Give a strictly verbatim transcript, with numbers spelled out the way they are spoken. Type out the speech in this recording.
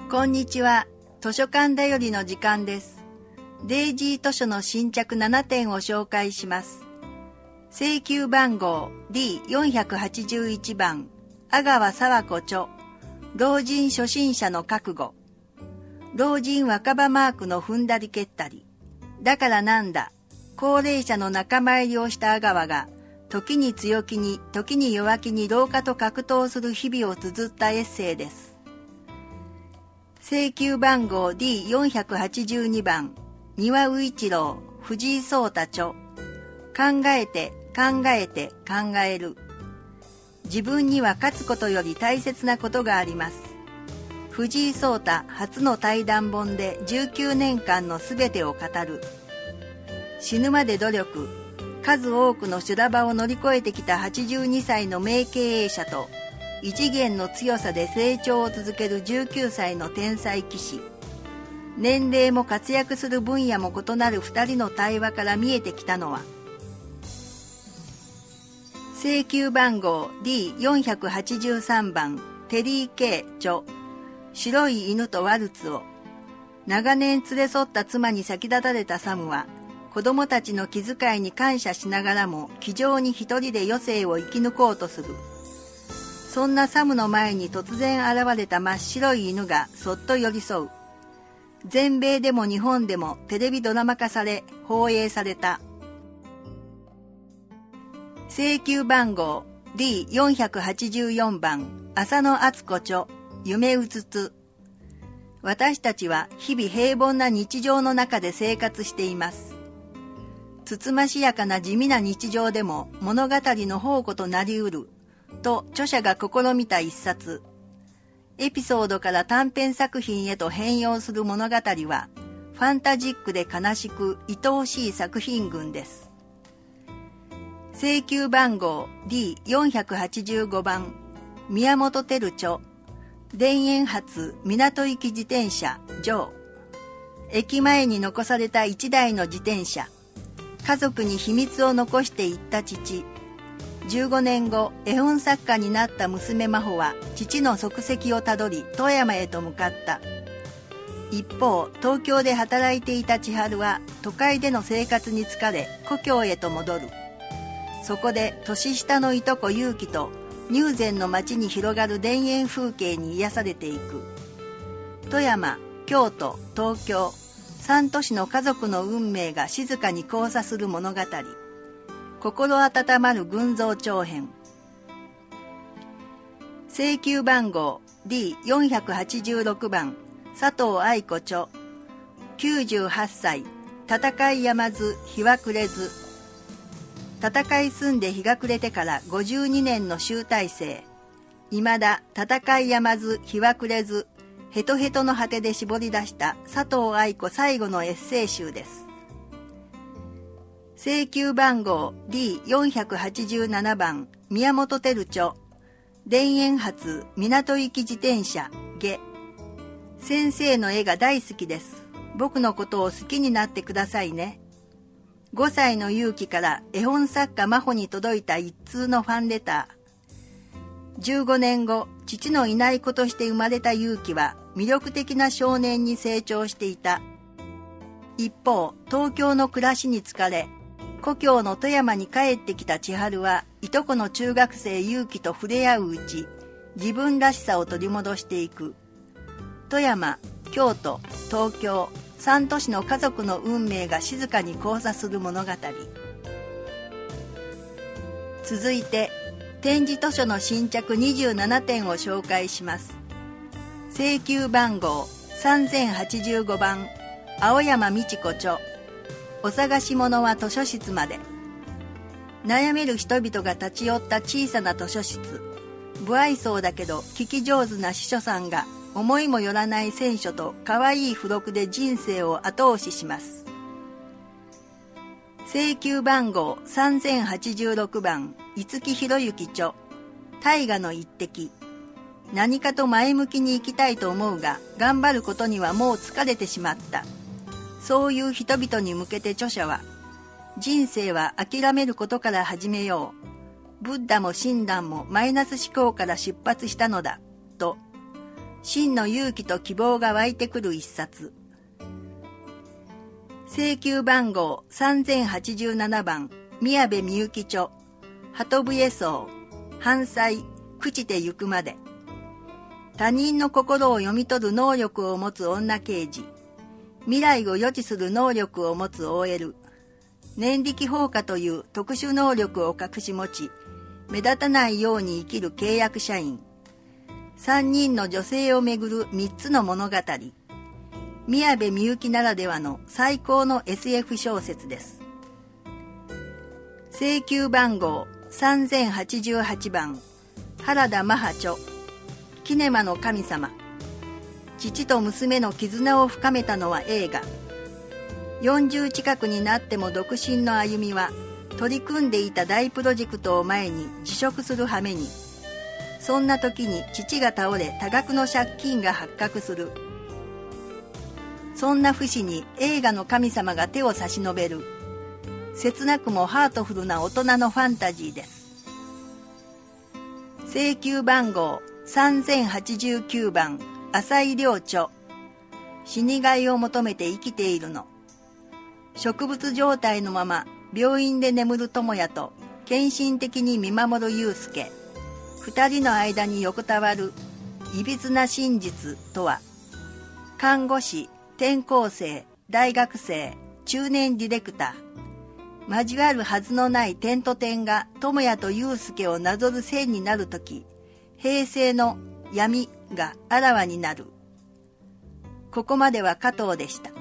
こんにちは。図書館だよりの時間です。デイジー図書の新着ななてんを紹介します。請求番号 ディーよんはちいち 番、阿川佐和子著、老人初心者の覚悟。老人若葉マークの踏んだり蹴ったり。だからなんだ、高齢者の仲間入りをした阿川が、時に強気に、時に弱気に老化と格闘する日々を綴ったエッセイです。請求番号 ディーよんはちに 番、丹羽宇一郎、藤井聡太著。考えて、考えて、考える。自分には勝つことより大切なことがあります。藤井聡太初の対談本でじゅうきゅうねんかんのすべてを語る。死ぬまで努力、数多くの修羅場を乗り越えてきたはちじゅうにさいの名経営者と、異次元の強さで成長を続けるじゅうきゅうさいの天才棋士。年齢も活躍する分野も異なるふたりの対話から見えてきたのは、請求番号 ディーよんはちさん 番、テリー・ケイ著、白い犬とワルツを。長年連れ添った妻に先立たれたサムは、子供たちの気遣いに感謝しながらも気丈に一人で余生を生き抜こうとする。そんなサムの前に突然現れた真っ白い犬がそっと寄り添う。全米でも日本でもテレビドラマ化され放映された。請求番号 ディーよんはちよん 番、浅野敦子著、夢うつつ。私たちは日々平凡な日常の中で生活しています。つつましやかな地味な日常でも物語の宝庫となりうると著者が試みた一冊。エピソードから短編作品へと変容する物語はファンタジックで悲しく愛おしい作品群です。請求番号 ディーよんはちご 番、宮本照著、田園発港行き自転車上。駅前に残された一台の自転車。家族に秘密を残していった父。じゅうごねんご、絵本作家になった娘真帆は父の足跡をたどり富山へと向かった。一方、東京で働いていた千春は都会での生活に疲れ故郷へと戻る。そこで年下のいとこ勇気と入善の町に広がる田園風景に癒されていく。富山、京都、東京、三都市の家族の運命が静かに交差する物語。心温まる群像長編。請求番号 ディーよんはちろく 番、佐藤愛子著、きゅうじゅうはっさい、戦いやまず日は暮れず。戦い済んで日が暮れてからごじゅうにねんの集大成。未だ戦いやまず日は暮れず、ヘトヘトの果てで絞り出した佐藤愛子最後のエッセイ集です。請求番号 ディーよんはちなな 番、宮本照著、田園発港行き自転車下。先生の絵が大好きです。僕のことを好きになってくださいね。ごさいの勇気から絵本作家真帆に届いた一通のファンレター。じゅうごねんご、父のいない子として生まれた勇気は魅力的な少年に成長していた。一方、東京の暮らしに疲れ、故郷の富山に帰ってきた千春はいとこの中学生勇気と触れ合ううち、自分らしさを取り戻していく。富山、京都、東京、三都市の家族の運命が静かに交差する物語。続いて、点字図書の新着にじゅうななてんを紹介します。請求番号さんぜんはちじゅうご 番、青山美智子著、お探し物は図書室まで。悩める人々が立ち寄った小さな図書室。不愛想だけど聞き上手な司書さんが思いもよらない選書と可愛い付録で人生を後押しします。請求番号さんぜんはちじゅうろく 番、五木ひろゆき著、大河の一滴。何かと前向きに生きたいと思うが、頑張ることにはもう疲れてしまった。そういう人々に向けて著者は、人生は諦めることから始めよう。ブッダも親鸞もマイナス思考から出発したのだ、と、 真の勇気と希望が湧いてくる一冊。請求番号さんぜんはちじゅうななばん、宮部みゆき著、鳩笛草、反災、朽ちてゆくまで。他人の心を読み取る能力を持つ女刑事、未来を予知する能力を持つ オーエル、念力放火という特殊能力を隠し持ち、目立たないように生きる契約社員、さんにんの女性をめぐるみっつの物語、宮部みゆきならではの最高の エスエフ 小説です。請求番号さんぜんはちじゅうはちばん、原田マハ著、キネマの神様。父と娘の絆を深めたのは映画。よんじゅう近くになっても独身の歩みは、取り組んでいた大プロジェクトを前に辞職する羽目に。そんな時に父が倒れ多額の借金が発覚する。そんな節に映画の神様が手を差し伸べる。切なくもハートフルな大人のファンタジーです。請求番号さんぜんはちじゅうきゅうばん、浅井亮著、死にがいを求めて生きているの。植物状態のまま病院で眠る智也と献身的に見守る祐介。二人の間に横たわるいびつな真実とは。看護師、転校生、大学生、中年ディレクター。交わるはずのない点と点が智也と祐介をなぞる線になるとき、平成の闇があらわになる。ここまでは加藤でした。